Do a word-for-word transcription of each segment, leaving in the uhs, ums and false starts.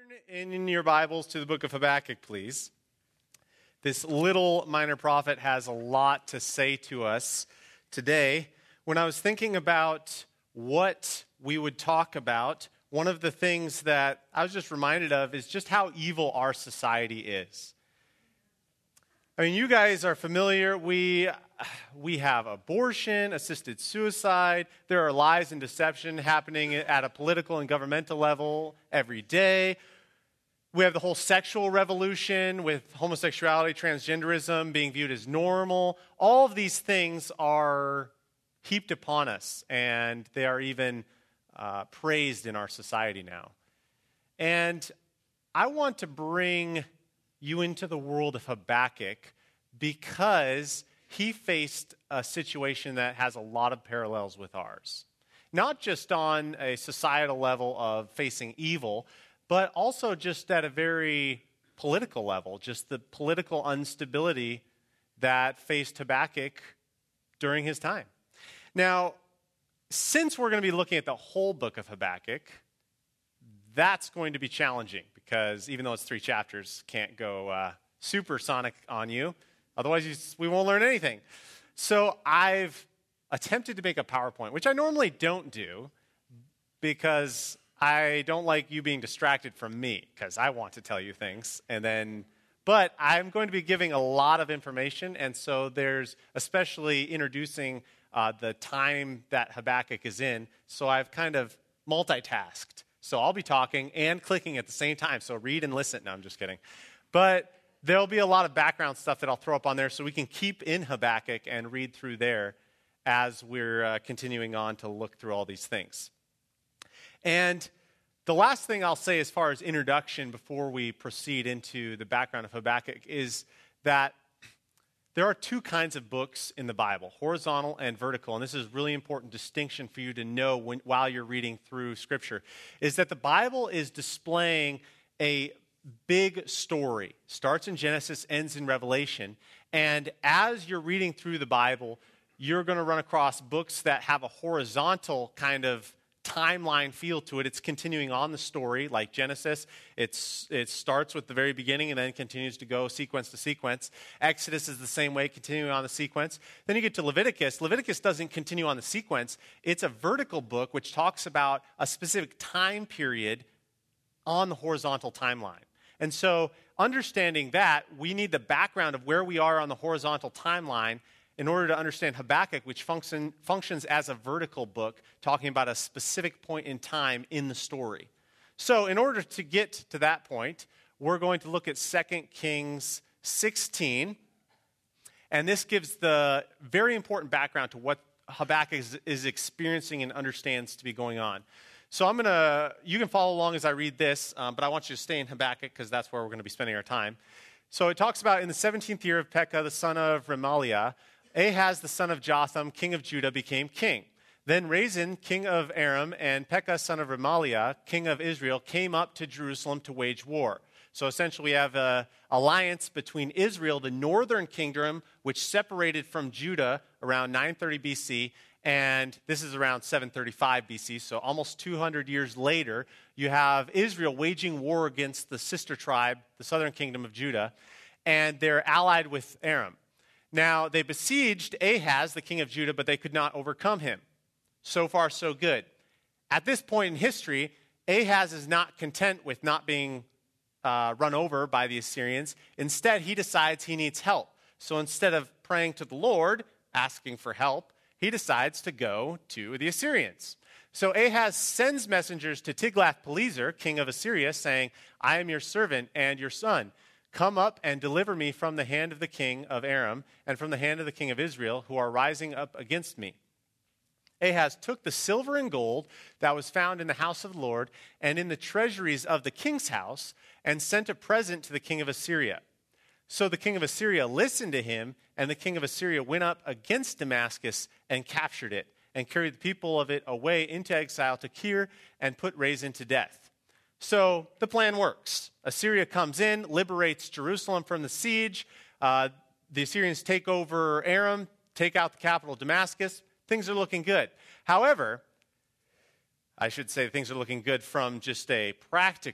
Turn in your Bibles to the book of Habakkuk, please. This little minor prophet has a lot to say to us today. When I was thinking about what we would talk about, one of the things that I was just reminded of is just how evil our society is. I mean, you guys are familiar. We we have abortion, assisted suicide. There are lies and deception happening at a political and governmental level every day. We have the whole sexual revolution with homosexuality, transgenderism being viewed as normal. All of these things are heaped upon us, and they are even uh, praised in our society now. And I want to bring you into the world of Habakkuk because he faced a situation that has a lot of parallels with ours. Not just on a societal level of facing evil, but also just at a very political level, just the political instability that faced Habakkuk during his time. Now, since we're going to be looking at the whole book of Habakkuk, that's going to be challenging because even though it's three chapters, can't go uh, supersonic on you. Otherwise, you, we won't learn anything. So I've attempted to make a PowerPoint, which I normally don't do because I don't like you being distracted from me because I want to tell you things. And then, but I'm going to be giving a lot of information, and so there's especially introducing uh, the time that Habakkuk is in. So I've kind of multitasked. So I'll be talking and clicking at the same time. So read and listen. No, I'm just kidding. But there'll be a lot of background stuff that I'll throw up on there so we can keep in Habakkuk and read through there as we're uh, continuing on to look through all these things. And the last thing I'll say as far as introduction before we proceed into the background of Habakkuk is that there are two kinds of books in the Bible, horizontal and vertical, and this is a really important distinction for you to know when, while you're reading through Scripture, is that the Bible is displaying a big story. Starts in Genesis, ends in Revelation, and as you're reading through the Bible, you're going to run across books that have a horizontal kind of timeline feel to it. It's continuing on the story, like Genesis. It's it starts with the very beginning and then continues to go sequence to sequence. Exodus is the same way, continuing on the sequence. Then you get to Leviticus. Leviticus doesn't continue on the sequence. It's a vertical book which talks about a specific time period on the horizontal timeline. And so understanding that, we need the background of where we are on the horizontal timeline in order to understand Habakkuk, which function, functions as a vertical book, talking about a specific point in time in the story. So in order to get to that point, we're going to look at Second Kings sixteen. And this gives the very important background to what Habakkuk is, is experiencing and understands to be going on. So I'm going to, you can follow along as I read this, um, but I want you to stay in Habakkuk because that's where we're going to be spending our time. So it talks about in the seventeenth year of Pekah, the son of Remaliah, Ahaz, the son of Jotham, king of Judah, became king. Then Rezin, king of Aram, and Pekah, son of Remaliah, king of Israel, came up to Jerusalem to wage war. So essentially we have an alliance between Israel, the northern kingdom, which separated from Judah around nine thirty B C, and this is around seven thirty-five B C, so almost two hundred years later, you have Israel waging war against the sister tribe, the southern kingdom of Judah, and they're allied with Aram. Now, they besieged Ahaz, the king of Judah, but they could not overcome him. So far, so good. At this point in history, Ahaz is not content with not being uh, run over by the Assyrians. Instead, he decides he needs help. So instead of praying to the Lord, asking for help, he decides to go to the Assyrians. So Ahaz sends messengers to Tiglath-Pileser, king of Assyria, saying, I am your servant and your son. Come up and deliver me from the hand of the king of Aram and from the hand of the king of Israel, who are rising up against me. Ahaz took the silver and gold that was found in the house of the Lord and in the treasuries of the king's house and sent a present to the king of Assyria. So the king of Assyria listened to him, and the king of Assyria went up against Damascus and captured it and carried the people of it away into exile to Kir and put Rezin to death. So the plan works. Assyria comes in, liberates Jerusalem from the siege. Uh, the Assyrians take over Aram, take out the capital, Damascus. Things are looking good. However, I should say things are looking good from just a practical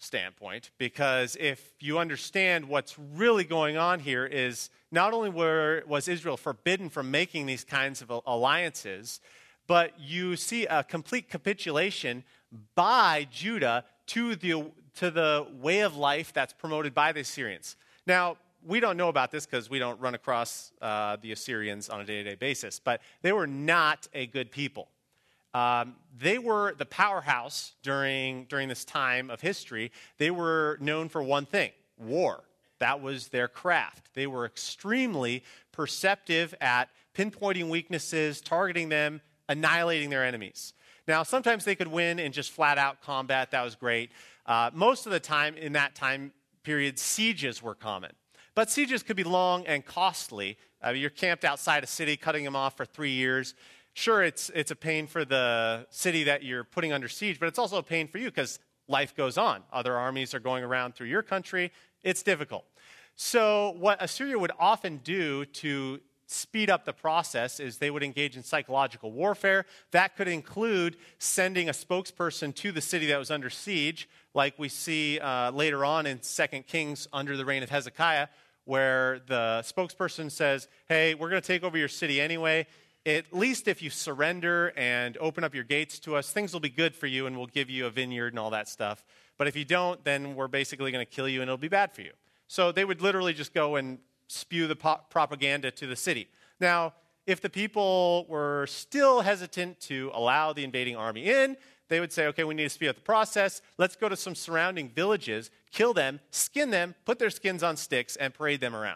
standpoint, because if you understand what's really going on here is not only were, was Israel forbidden from making these kinds of alliances, but you see a complete capitulation by Judah to the, to the way of life that's promoted by the Assyrians. Now, we don't know about this because we don't run across uh, the Assyrians on a day-to-day basis, but they were not a good people. Um, they were the powerhouse during, during this time of history. They were known for one thing, war. That was their craft. They were extremely perceptive at pinpointing weaknesses, targeting them, annihilating their enemies. Now, sometimes they could win in just flat-out combat. That was great. Uh, most of the time, in that time period, sieges were common. But sieges could be long and costly. Uh, you're camped outside a city, cutting them off for three years. Sure, it's it's a pain for the city that you're putting under siege, but it's also a pain for you because life goes on. Other armies are going around through your country. It's difficult. So what Assyria would often do to speed up the process is they would engage in psychological warfare. That could include sending a spokesperson to the city that was under siege, like we see uh, later on in Second Kings under the reign of Hezekiah, where the spokesperson says, hey, we're going to take over your city anyway. At least if you surrender and open up your gates to us, things will be good for you and we'll give you a vineyard and all that stuff. But if you don't, then we're basically going to kill you and it'll be bad for you. So they would literally just go and spew the po- propaganda to the city. Now, if the people were still hesitant to allow the invading army in, they would say, okay, we need to speed up the process. Let's go to some surrounding villages, kill them, skin them, put their skins on sticks, and parade them around.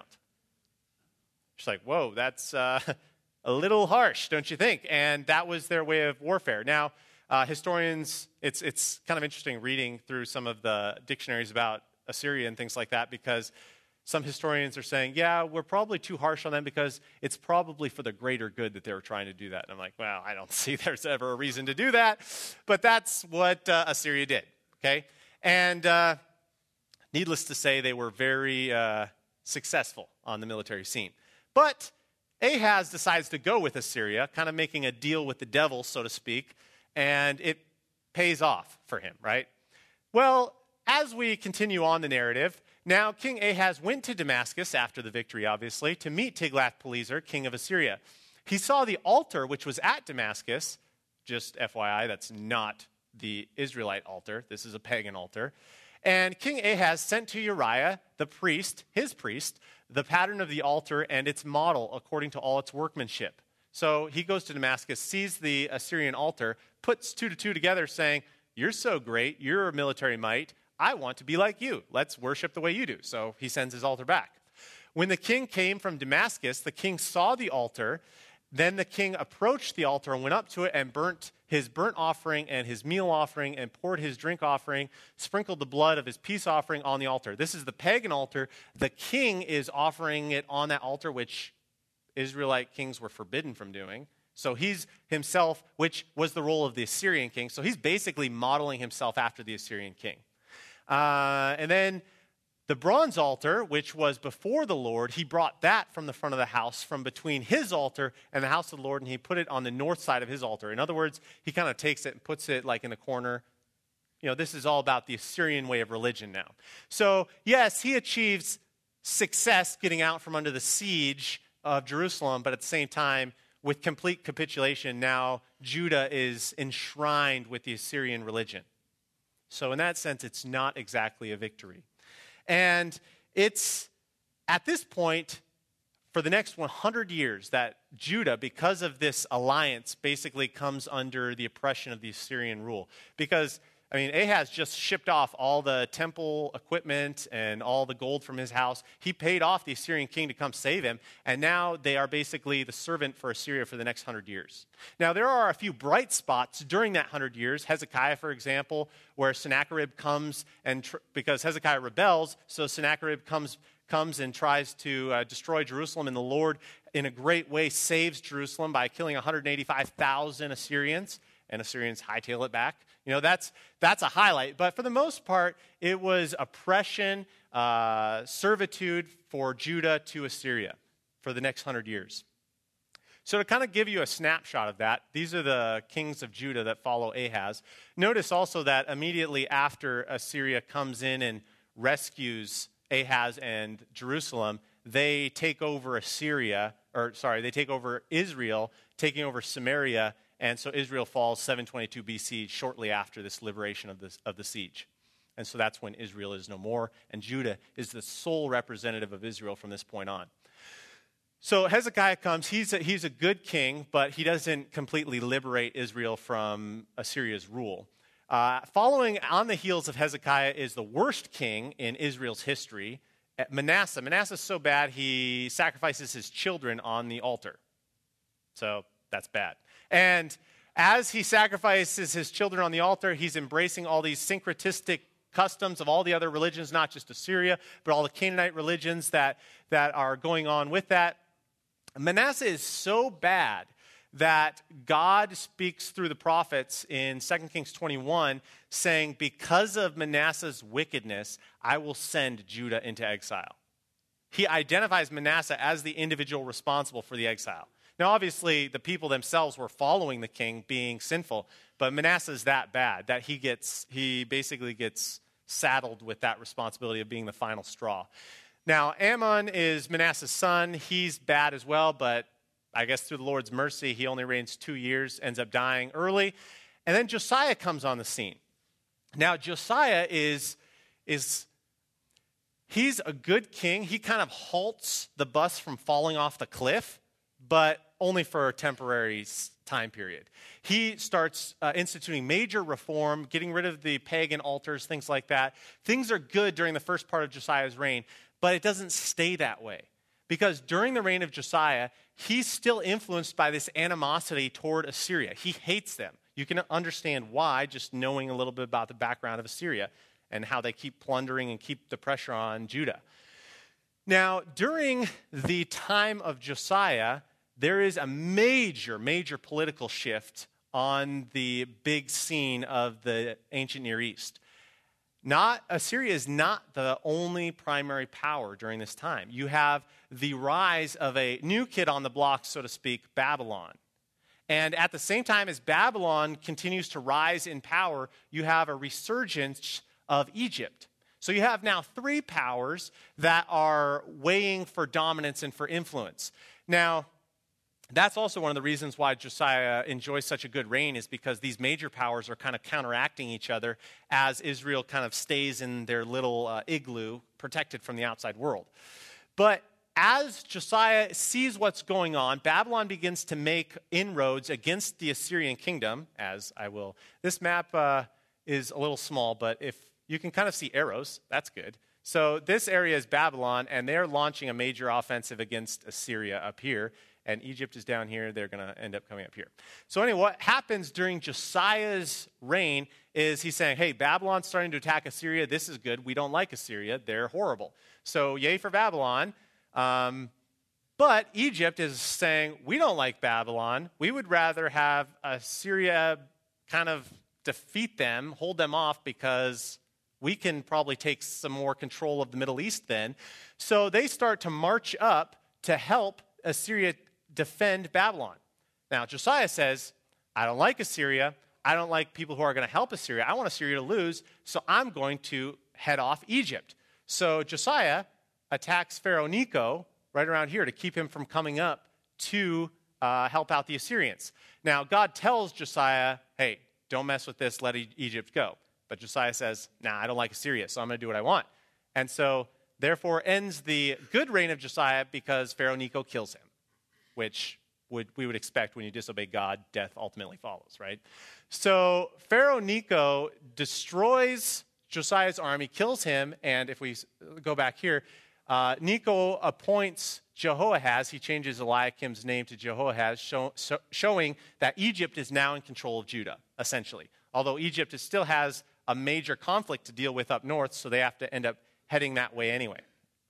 It's like, whoa, that's... Uh, A little harsh, don't you think? And that was their way of warfare. Now, uh, historians, it's it's kind of interesting reading through some of the dictionaries about Assyria and things like that, because some historians are saying, yeah, we're probably too harsh on them because it's probably for the greater good that they were trying to do that. And I'm like, well, I don't see there's ever a reason to do that. But that's what uh, Assyria did, okay? And uh, needless to say, they were very uh, successful on the military scene. But Ahaz decides to go with Assyria, kind of making a deal with the devil, so to speak, and it pays off for him, right? Well, as we continue on the narrative, now King Ahaz went to Damascus after the victory, obviously, to meet Tiglath-Pileser, king of Assyria. He saw the altar which was at Damascus. Just F Y I, that's not the Israelite altar. This is a pagan altar. And King Ahaz sent to Uriah, the priest, his priest, the pattern of the altar and its model according to all its workmanship. So he goes to Damascus, sees the Assyrian altar, puts two to two together saying, you're so great, you're a military might, I want to be like you. Let's worship the way you do. So he sends his altar back. When the king came from Damascus, the king saw the altar. Then the king approached the altar and went up to it and burnt his burnt offering and his meal offering and poured his drink offering, sprinkled the blood of his peace offering on the altar. This is the pagan altar. The king is offering it on that altar, which Israelite kings were forbidden from doing. So he's himself, which was the role of the Assyrian king. So he's basically modeling himself after the Assyrian king. Uh, and then the bronze altar, which was before the Lord, he brought that from the front of the house, from between his altar and the house of the Lord, and he put it on the north side of his altar. In other words, he kind of takes it and puts it like in the corner. You know, this is all about the Assyrian way of religion now. So, yes, he achieves success getting out from under the siege of Jerusalem, but at the same time, with complete capitulation, now Judah is enshrined with the Assyrian religion. So in that sense, it's not exactly a victory. And it's at this point, for the next one hundred years, that Judah, because of this alliance, basically comes under the oppression of the Assyrian rule. Because, I mean, Ahaz just shipped off all the temple equipment and all the gold from his house. He paid off the Assyrian king to come save him, and now they are basically the servant for Assyria for the next hundred years. Now, there are a few bright spots during that hundred years. Hezekiah, for example, where Sennacherib comes, and tr- because Hezekiah rebels, so Sennacherib comes comes and tries to uh, destroy Jerusalem, and the Lord, in a great way, saves Jerusalem by killing one hundred eighty-five thousand Assyrians, and Assyrians hightail it back. You know, that's that's a highlight. But for the most part, it was oppression, uh, servitude for Judah to Assyria for the next hundred years. So to kind of give you a snapshot of that, these are the kings of Judah that follow Ahaz. Notice also that immediately after Assyria comes in and rescues Ahaz and Jerusalem, they take over Assyria, or sorry, they take over Israel, taking over Samaria, and so Israel falls seven twenty-two B C, shortly after this liberation of, this, of the siege. And so that's when Israel is no more, and Judah is the sole representative of Israel from this point on. So Hezekiah comes, he's a, he's a good king, but he doesn't completely liberate Israel from Assyria's rule. Uh, following on the heels of Hezekiah is the worst king in Israel's history, Manasseh. Manasseh's so bad, he sacrifices his children on the altar. So that's bad. And as he sacrifices his children on the altar, he's embracing all these syncretistic customs of all the other religions, not just Assyria, but all the Canaanite religions that, that are going on with that. Manasseh is so bad that God speaks through the prophets in Second Kings twenty-one, saying, because of Manasseh's wickedness, I will send Judah into exile. He identifies Manasseh as the individual responsible for the exile. Now, obviously, the people themselves were following the king, being sinful, but Manasseh is that bad that he gets, he basically gets saddled with that responsibility of being the final straw. Now, Ammon is Manasseh's son. He's bad as well, but I guess through the Lord's mercy, he only reigns two years, ends up dying early. And then Josiah comes on the scene. Now, Josiah is, is he's a good king. He kind of halts the bus from falling off the cliff, but only for a temporary time period. He starts uh, instituting major reform, getting rid of the pagan altars, things like that. Things are good during the first part of Josiah's reign, but it doesn't stay that way. Because during the reign of Josiah, he's still influenced by this animosity toward Assyria. He hates them. You can understand why just knowing a little bit about the background of Assyria and how they keep plundering and keep the pressure on Judah. Now, during the time of Josiah, there is a major, major political shift on the big scene of the ancient Near East. Not, Assyria is not the only primary power during this time. You have the rise of a new kid on the block, so to speak, Babylon. And at the same time as Babylon continues to rise in power, you have a resurgence of Egypt. So you have now three powers that are weighing for dominance and for influence. Now, that's also one of the reasons why Josiah enjoys such a good reign, is because these major powers are kind of counteracting each other as Israel kind of stays in their little uh, igloo, protected from the outside world. But as Josiah sees what's going on, Babylon begins to make inroads against the Assyrian kingdom, as I will. This map uh, is a little small, but if you can kind of see arrows, that's good. So this area is Babylon, and they're launching a major offensive against Assyria up here. And Egypt is down here. They're going to end up coming up here. So anyway, what happens during Josiah's reign is he's saying, hey, Babylon's starting to attack Assyria. This is good. We don't like Assyria. They're horrible. So yay for Babylon. Um, but Egypt is saying, we don't like Babylon. We would rather have Assyria kind of defeat them, hold them off, because we can probably take some more control of the Middle East then. So they start to march up to help Assyria defend Babylon. Now, Josiah says, I don't like Assyria. I don't like people who are going to help Assyria. I want Assyria to lose, so I'm going to head off Egypt. So Josiah attacks Pharaoh Necho right around here to keep him from coming up to uh, help out the Assyrians. Now, God tells Josiah, hey, don't mess with this, let e- Egypt go. But Josiah says, nah, I don't like Assyria, so I'm going to do what I want. And so, therefore, ends the good reign of Josiah because Pharaoh Necho kills him, which would, we would expect when you disobey God, death ultimately follows, right? So Pharaoh Necho destroys Josiah's army, kills him, and if we go back here, uh, Necho appoints Jehoahaz. He changes Eliakim's name to Jehoahaz, show, so, showing that Egypt is now in control of Judah, essentially. Although Egypt is, still has a major conflict to deal with up north, so they have to end up heading that way anyway.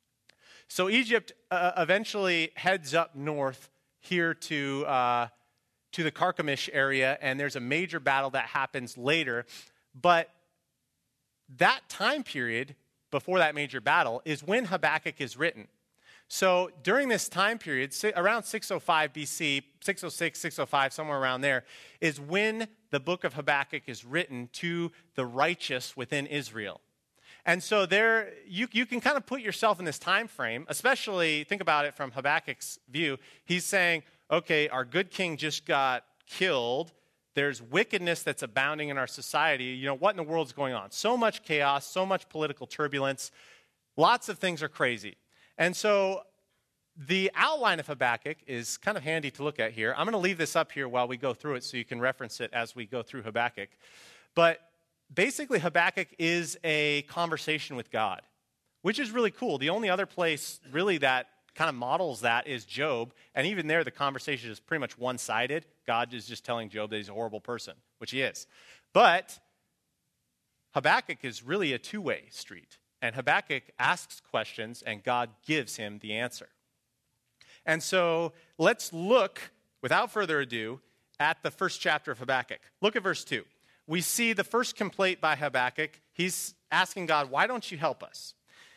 So Egypt uh, eventually heads up north here to, uh, to the Carchemish area, and there's a major battle that happens later. But that time period, before that major battle, is when Habakkuk is written. So during this time period, around six oh five B C, six oh six, six oh five, somewhere around there, is when the book of Habakkuk is written to the righteous within Israel. And so there, you, you can kind of put yourself in this time frame, especially think about it from Habakkuk's view. He's saying, okay, our good king just got killed. There's wickedness that's abounding in our society. You know, what in the world is going on? So much chaos, so much political turbulence. Lots of things are crazy. And so the outline of Habakkuk is kind of handy to look at here. I'm going to leave this up here while we go through it so you can reference it as we go through Habakkuk. But basically, Habakkuk is a conversation with God, which is really cool. The only other place really that kind of models that is Job. And even there, the conversation is pretty much one-sided. God is just telling Job that he's a horrible person, which he is. But Habakkuk is really a two-way street. And Habakkuk asks questions, and God gives him the answer. And so let's look, without further ado, at the first chapter of Habakkuk. Look at verse two. We see the first complaint by Habakkuk. He's asking God, why don't you help us?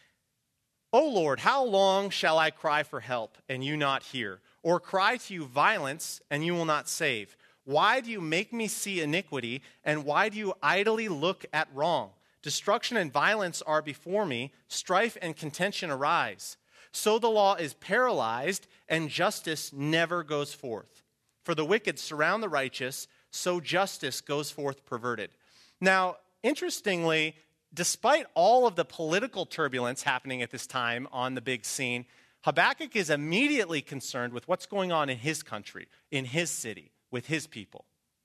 O Lord, how long shall I cry for help, and you not hear? Or cry to you violence, and you will not save? Why do you make me see iniquity, and why do you idly look at wrong? Destruction and violence are before me, strife and contention arise. So the law is paralyzed, and justice never goes forth. For the wicked surround the righteous, so justice goes forth perverted. Now, interestingly, despite all of the political turbulence happening at this time on the big scene, Habakkuk is immediately concerned with what's going on in his country, in his city, with his people.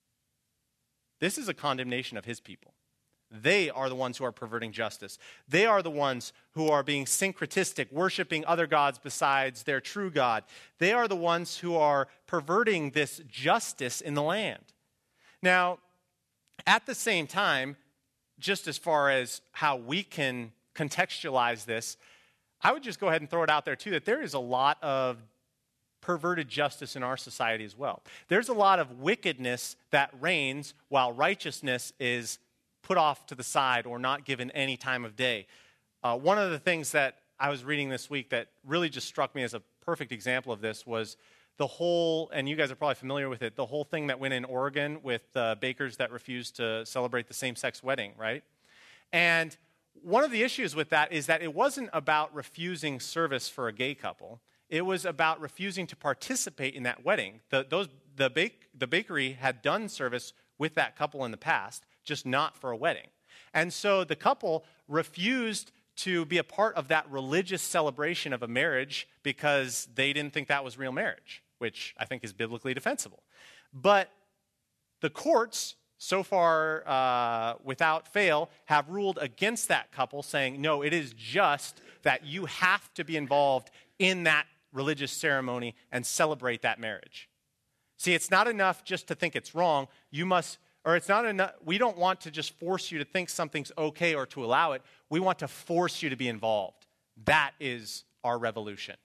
This is a condemnation of his people. They are the ones who are perverting justice. They are the ones who are being syncretistic, worshiping other gods besides their true God. They are the ones who are perverting this justice in the land. Now, at the same time, just as far as how we can contextualize this, I would just go ahead and throw it out there too, that there is a lot of perverted justice in our society as well. There's a lot of wickedness that reigns while righteousness is put off to the side or not given any time of day. Uh, one of the things that I was reading this week that really just struck me as a perfect example of this was the whole, and you guys are probably familiar with it, the whole thing that went in Oregon with uh, bakers that refused to celebrate the same-sex wedding, right? And one of the issues with that is that it wasn't about refusing service for a gay couple. It was about refusing to participate in that wedding. The, those, the, bake, the bakery had done service with that couple in the past, just not for a wedding. And so the couple refused to be a part of that religious celebration of a marriage because they didn't think that was real marriage, which I think is biblically defensible. But the courts, so far uh, without fail, have ruled against that couple, saying, no, it is just that you have to be involved in that religious ceremony and celebrate that marriage. See, it's not enough just to think it's wrong. You must, or it's not enough, we don't want to just force you to think something's okay or to allow it. We want to force you to be involved. That is our revolution.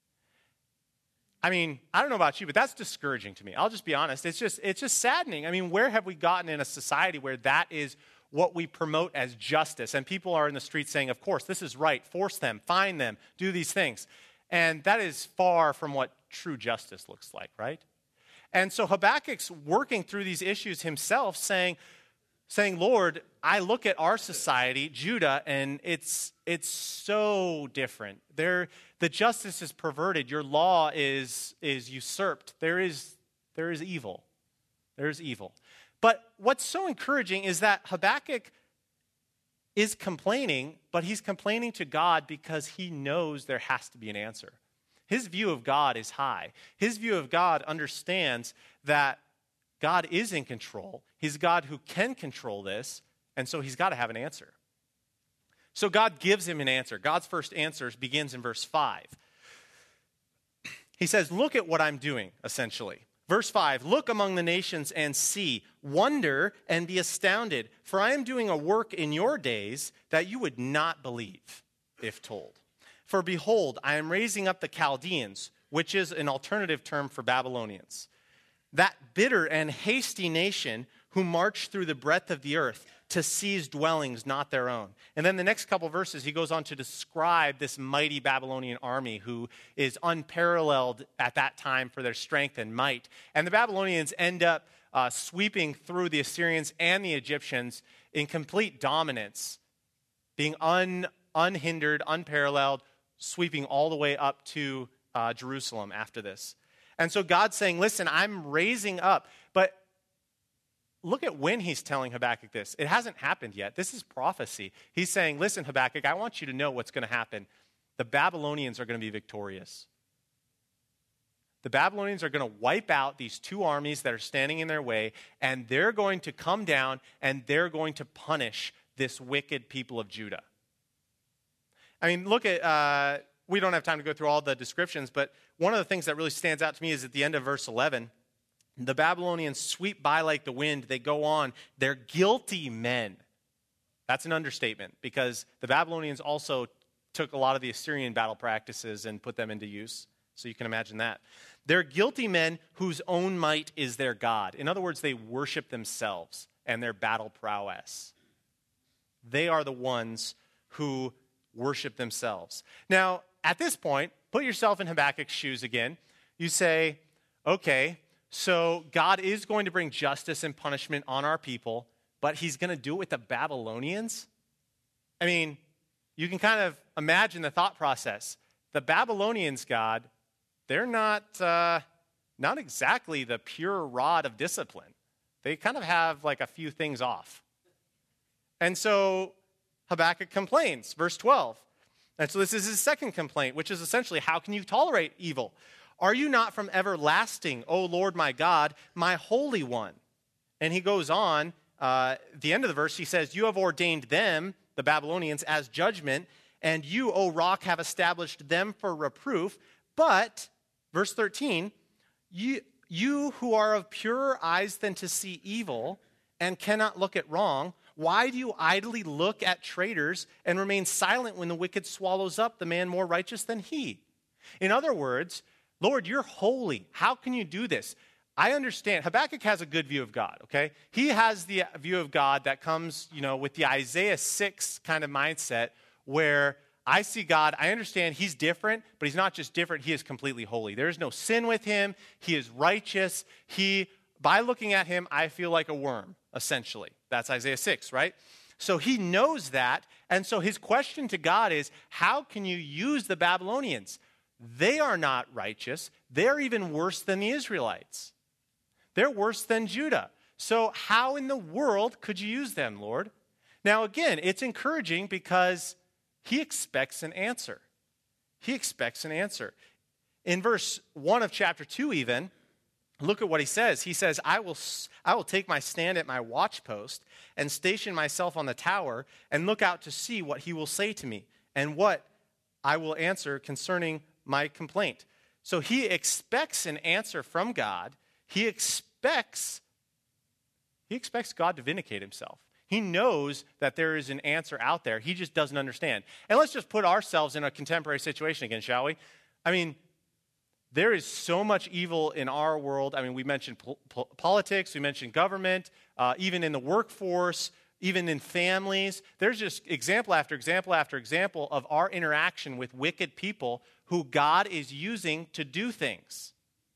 I mean, I don't know about you, but that's discouraging to me. I'll just be honest. It's just, it's just saddening. I mean, where have we gotten in a society where that is what we promote as justice? And people are in the streets saying, of course, this is right. Force them, fine them, do these things. And that is far from what true justice looks like, right? And so Habakkuk's working through these issues himself, saying, saying, Lord, I look at our society, Judah, and it's it's so different. There, the justice is perverted. Your law is is usurped. There is there is evil. There is evil. But what's so encouraging is that Habakkuk is complaining, but he's complaining to God because he knows there has to be an answer. His view of God is high. His view of God understands that God is in control. He's God who can control this, and so he's got to have an answer. So God gives him an answer. God's first answer begins in verse five. He says, look at what I'm doing, essentially. Verse five, look among the nations and see, wonder and be astounded, for I am doing a work in your days that you would not believe if told. For behold, I am raising up the Chaldeans, which is an alternative term for Babylonians, that bitter and hasty nation who march through the breadth of the earth to seize dwellings not their own. And then the next couple verses, he goes on to describe this mighty Babylonian army who is unparalleled at that time for their strength and might. And the Babylonians end up uh, sweeping through the Assyrians and the Egyptians in complete dominance, being un, unhindered, unparalleled, sweeping all the way up to uh, Jerusalem after this. And so God's saying, listen, I'm raising up. But look at when he's telling Habakkuk this. It hasn't happened yet. This is prophecy. He's saying, listen, Habakkuk, I want you to know what's going to happen. The Babylonians are going to be victorious. The Babylonians are going to wipe out these two armies that are standing in their way, and they're going to come down, and they're going to punish this wicked people of Judah. I mean, look at, uh, we don't have time to go through all the descriptions, but one of the things that really stands out to me is at the end of verse eleven, the Babylonians sweep by like the wind. They go on. They're guilty men. That's an understatement because the Babylonians also took a lot of the Assyrian battle practices and put them into use. So you can imagine that. They're guilty men whose own might is their God. In other words, they worship themselves and their battle prowess. They are the ones who worship themselves. Now, at this point, put yourself in Habakkuk's shoes again. You say, okay, so God is going to bring justice and punishment on our people, but he's going to do it with the Babylonians? I mean, you can kind of imagine the thought process. The Babylonians, God, they're not, uh, not exactly the pure rod of discipline. They kind of have like a few things off. And so Habakkuk complains, verse twelve. And so this is his second complaint, which is essentially, how can you tolerate evil? Are you not from everlasting, O Lord my God, my Holy One? And he goes on, uh, at the end of the verse, he says, you have ordained them, the Babylonians, as judgment, and you, O rock, have established them for reproof. But, verse thirteen, you, you who are of purer eyes than to see evil and cannot look at wrong, why do you idly look at traitors and remain silent when the wicked swallows up the man more righteous than he? In other words, Lord, you're holy. How can you do this? I understand. Habakkuk has a good view of God, okay? He has the view of God that comes, you know, with the Isaiah six kind of mindset where I see God, I understand he's different, but he's not just different, he is completely holy. There is no sin with him. He is righteous. He, by looking at him, I feel like a worm, essentially. That's Isaiah six, right? So he knows that, and so his question to God is, how can you use the Babylonians? They are not righteous. They're even worse than the Israelites. They're worse than Judah. So how in the world could you use them, Lord? Now, again, it's encouraging because he expects an answer. He expects an answer. In verse one of chapter two even, look at what he says. He says, I will, I will take my stand at my watchpost and station myself on the tower and look out to see what he will say to me and what I will answer concerning my complaint. So he expects an answer from God. He expects, he expects God to vindicate himself. He knows that there is an answer out there. He just doesn't understand. And let's just put ourselves in a contemporary situation again, shall we? I mean, there is so much evil in our world. I mean, we mentioned po- po- politics, we mentioned government, uh, even in the workforce, even in families. There's just example after example after example of our interaction with wicked people who God is using to do things.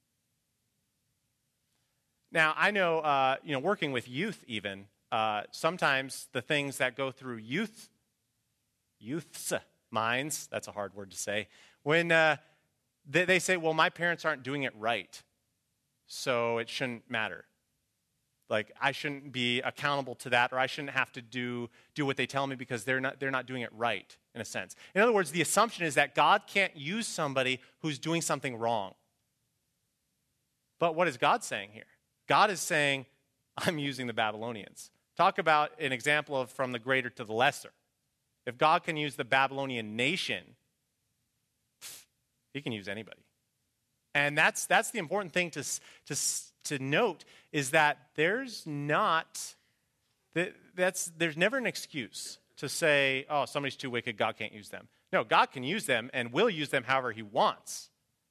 Now, I know, uh, you know, working with youth even, uh, sometimes the things that go through youth, youth's minds, that's a hard word to say, when uh, they, they say, well, my parents aren't doing it right, so it shouldn't matter. Like, I shouldn't be accountable to that, or I shouldn't have to do, do what they tell me because they're not, they're not doing it right, in a sense. In other words, the assumption is that God can't use somebody who's doing something wrong. But what is God saying here? God is saying, I'm using the Babylonians. Talk about an example of from the greater to the lesser. If God can use the Babylonian nation, he can use anybody. And that's that's the important thing to, to, to note is that there's not, that, that's, there's never an excuse to say, oh, somebody's too wicked, God can't use them. No, God can use them and will use them however he wants.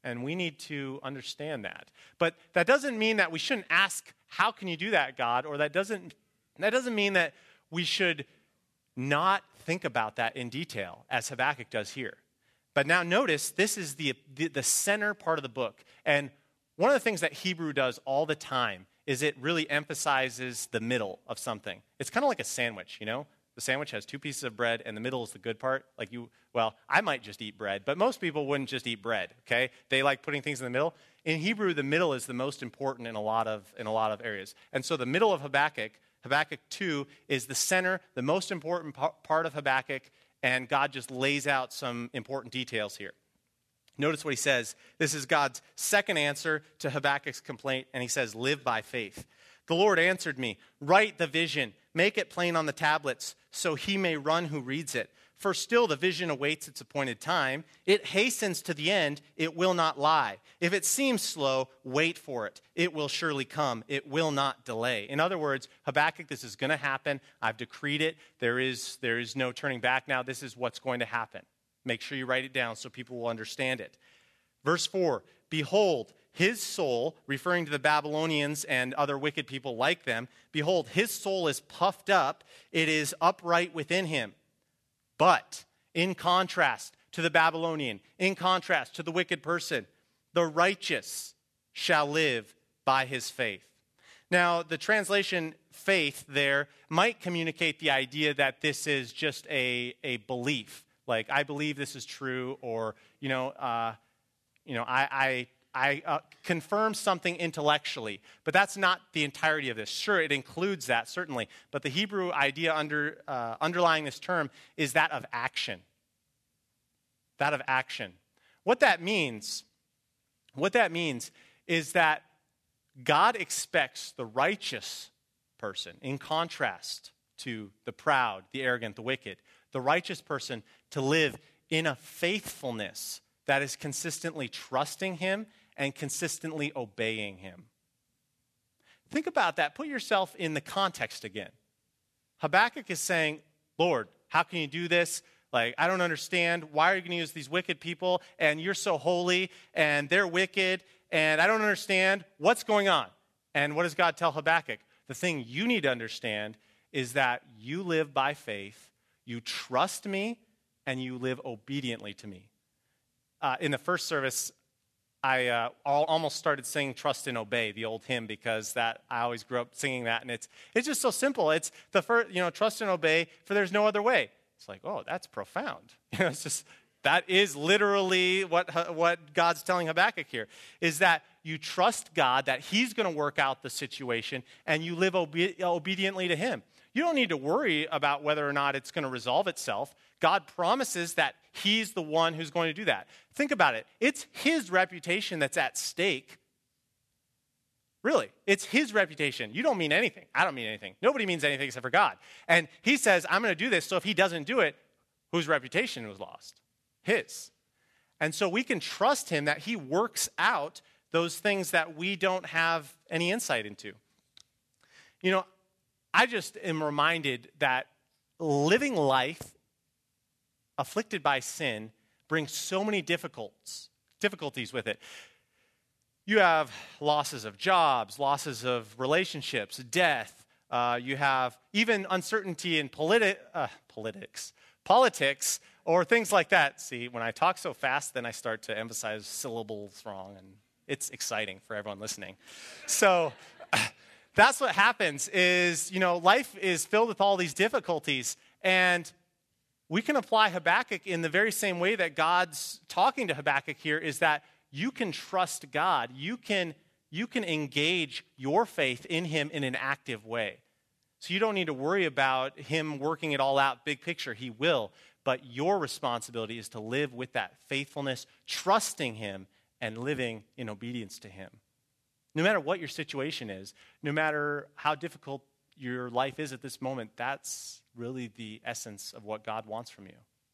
And we need to understand that. But that doesn't mean that we shouldn't ask, how can you do that, God? Or that doesn't, that doesn't mean that we should not think about that in detail, as Habakkuk does here. But now notice, this is the, the, the center part of the book. And one of the things that Hebrew does all the time is it really emphasizes the middle of something. It's kind of like a sandwich, you know? The sandwich has two pieces of bread, and the middle is the good part. Like you, well, I might just eat bread, but most people wouldn't just eat bread, okay? They like putting things in the middle. In Hebrew, the middle is the most important in a lot of, in a lot of areas. And so the middle of Habakkuk, Habakkuk two, is the center, the most important part of Habakkuk, and God just lays out some important details here. Notice what he says. This is God's second answer to Habakkuk's complaint, and he says, live by faith. The Lord answered me, write the vision, make it plain on the tablets, so he may run who reads it. For still the vision awaits its appointed time. It hastens to the end, it will not lie. If it seems slow, wait for it. It will surely come, it will not delay. In other words, Habakkuk, this is going to happen. I've decreed it. There is, there is no turning back now. This is what's going to happen. Make sure you write it down so people will understand it. Verse four, behold, his soul, referring to the Babylonians and other wicked people like them, behold, his soul is puffed up, it is upright within him. But in contrast to the Babylonian, in contrast to the wicked person, the righteous shall live by his faith. Now, the translation faith there might communicate the idea that this is just a, a belief. Like, I believe this is true, or, you know, uh, you know, I... I I uh, confirm something intellectually, but that's not the entirety of this. Sure, it includes that, certainly, but the Hebrew idea under, uh, underlying this term is that of action. That of action. What that means, what that means is that God expects the righteous person, in contrast to the proud, the arrogant, the wicked, the righteous person to live in a faithfulness that is consistently trusting him and consistently obeying him. Think about that. Put yourself in the context again. Habakkuk is saying, Lord, how can you do this? Like, I don't understand. Why are you going to use these wicked people? And you're so holy, and they're wicked, and I don't understand. What's going on? And what does God tell Habakkuk? The thing you need to understand is that you live by faith, you trust me, and you live obediently to me. Uh, in the first service, I uh, almost started singing "Trust and Obey," the old hymn, because that I always grew up singing that, and it's it's just so simple. It's the first, you know, trust and obey, for there's no other way. It's like, oh, that's profound. You know, it's just that is literally what what God's telling Habakkuk here, is that you trust God, that He's going to work out the situation, and you live obe- obediently to Him. You don't need to worry about whether or not it's going to resolve itself. God promises that He's the one who's going to do that. Think about it. It's His reputation that's at stake. Really, it's His reputation. You don't mean anything. I don't mean anything. Nobody means anything except for God. And He says, I'm going to do this, so if He doesn't do it, whose reputation was lost? His. And so we can trust Him that He works out those things that we don't have any insight into. You know, I just am reminded that living life afflicted by sin brings so many difficulties, difficulties with it. You have losses of jobs, losses of relationships, death. Uh, you have even uncertainty in politi- uh, politics, politics, or things like that. See, when I talk so fast, then I start to emphasize syllables wrong, and it's exciting for everyone listening. So that's what happens is, you know, life is filled with all these difficulties, and we can apply Habakkuk in the very same way that God's talking to Habakkuk here, is that you can trust God. You can, you can engage your faith in Him in an active way. So you don't need to worry about Him working it all out, big picture. He will. But your responsibility is to live with that faithfulness, trusting Him and living in obedience to Him. No matter what your situation is, no matter how difficult your life is at this moment, that's really the essence of what God wants from you.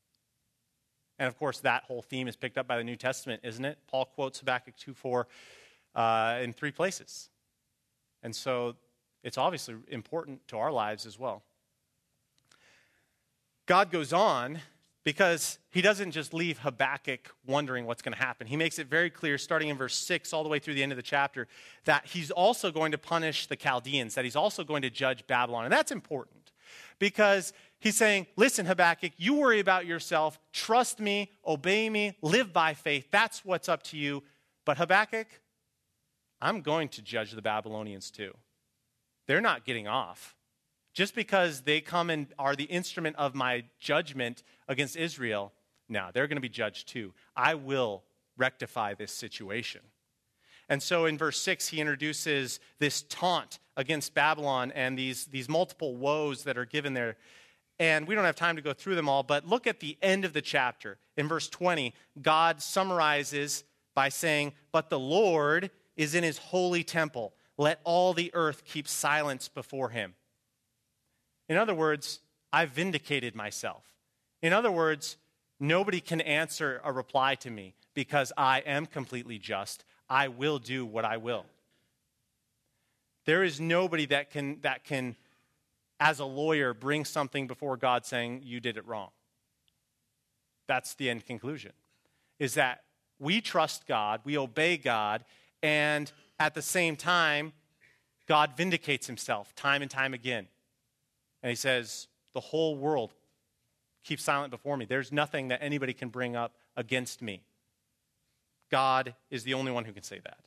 And of course, that whole theme is picked up by the New Testament, isn't it? Paul quotes Habakkuk two four uh, in three places. And so it's obviously important to our lives as well. God goes on because he doesn't just leave Habakkuk wondering what's going to happen. He makes it very clear, starting in verse six all the way through the end of the chapter, that he's also going to punish the Chaldeans, that he's also going to judge Babylon. And that's important because he's saying, listen, Habakkuk, you worry about yourself, trust me, obey me, live by faith. That's what's up to you. But Habakkuk, I'm going to judge the Babylonians too. They're not getting off. Just because they come and are the instrument of my judgment against Israel, no, they're going to be judged too. I will rectify this situation. And so in verse six, he introduces this taunt against Babylon and these, these multiple woes that are given there. And we don't have time to go through them all, but look at the end of the chapter. In verse twenty, God summarizes by saying, "But the Lord is in his holy temple. Let all the earth keep silence before him." In other words, I've vindicated myself. In other words, nobody can answer a reply to me because I am completely just. I will do what I will. There is nobody that can, that can, as a lawyer, bring something before God saying, you did it wrong. That's the end conclusion, is that we trust God, we obey God, and at the same time, God vindicates himself time and time again. And he says, the whole world keeps silent before me. There's nothing that anybody can bring up against me. God is the only one who can say that.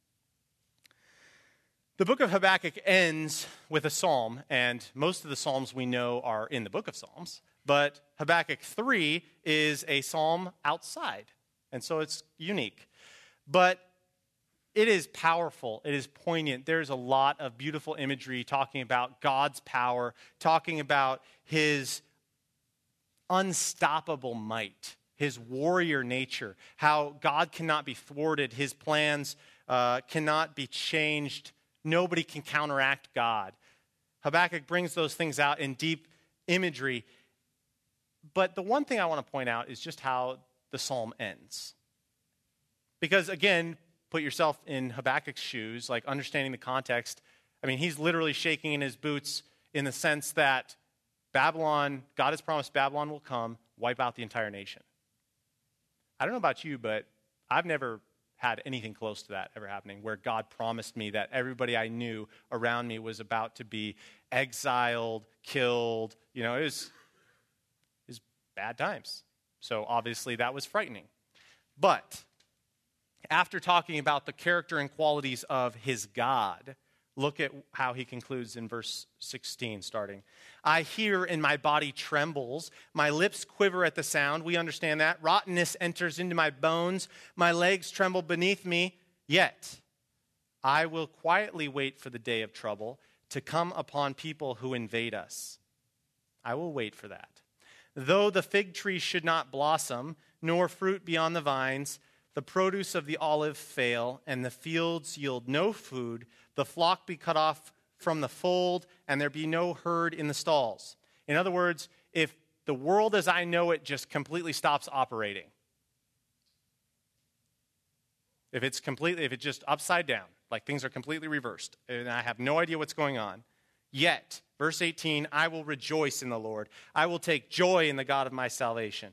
The book of Habakkuk ends with a psalm, and most of the psalms we know are in the book of Psalms, but Habakkuk three is a psalm outside, and so it's unique. But it is powerful. It is poignant. There's a lot of beautiful imagery talking about God's power, talking about his unstoppable might, his warrior nature, how God cannot be thwarted, his plans uh, cannot be changed. Nobody can counteract God. Habakkuk brings those things out in deep imagery. But the one thing I want to point out is just how the psalm ends. Because again, put yourself in Habakkuk's shoes, like understanding the context. I mean, he's literally shaking in his boots in the sense that Babylon, God has promised Babylon will come, wipe out the entire nation. I don't know about you, but I've never had anything close to that ever happening, where God promised me that everybody I knew around me was about to be exiled, killed. You know, it was, it was bad times. So obviously that was frightening. But after talking about the character and qualities of his God, look at how he concludes in verse sixteen, starting. I hear and my body trembles. My lips quiver at the sound. We understand that. Rottenness enters into my bones. My legs tremble beneath me. Yet I will quietly wait for the day of trouble to come upon people who invade us. I will wait for that. Though the fig tree should not blossom, nor fruit be on the vines, the produce of the olive fail, and the fields yield no food, the flock be cut off from the fold, and there be no herd in the stalls. In other words, if the world as I know it just completely stops operating, if it's completely, if it's just upside down, like things are completely reversed, and I have no idea what's going on, yet, verse eighteen, I will rejoice in the Lord. I will take joy in the God of my salvation.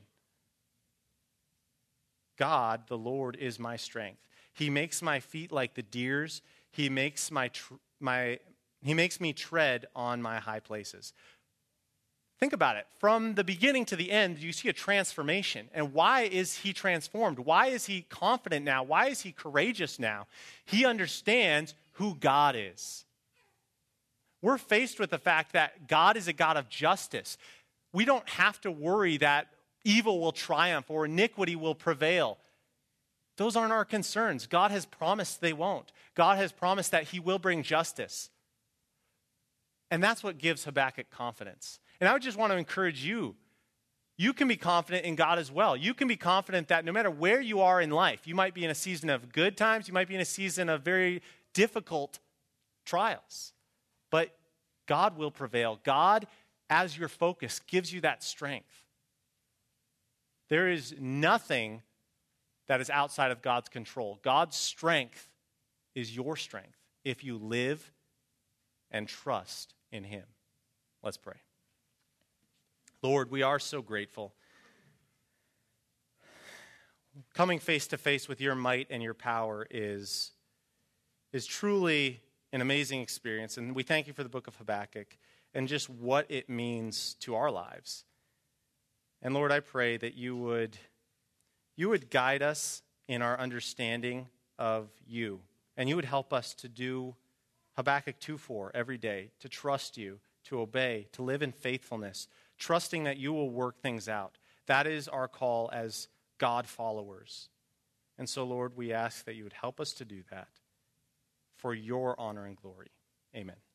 God, the Lord, is my strength. He makes my feet like the deer's. He makes my tr- my he makes me tread on my high places. Think about it. From the beginning to the end, you see a transformation. And why is he transformed? Why is he confident now? Why is he courageous now? He understands who God is. We're faced with the fact that God is a God of justice. We don't have to worry that evil will triumph or iniquity will prevail. Those aren't our concerns. God has promised they won't. God has promised that he will bring justice. And that's what gives Habakkuk confidence. And I would just want to encourage you. You can be confident in God as well. You can be confident that no matter where you are in life, you might be in a season of good times, you might be in a season of very difficult trials. But God will prevail. God, as your focus, gives you that strength. There is nothing that is outside of God's control. God's strength is your strength if you live and trust in him. Let's pray. Lord, we are so grateful coming face to face with your might and your power is, is truly an amazing experience. And we thank you for the book of Habakkuk and just what it means to our lives. And Lord, I pray that you would, you would guide us in our understanding of you. And you would help us to do Habakkuk two four every day, to trust you, to obey, to live in faithfulness, trusting that you will work things out. That is our call as God followers. And so, Lord, we ask that you would help us to do that for your honor and glory. Amen.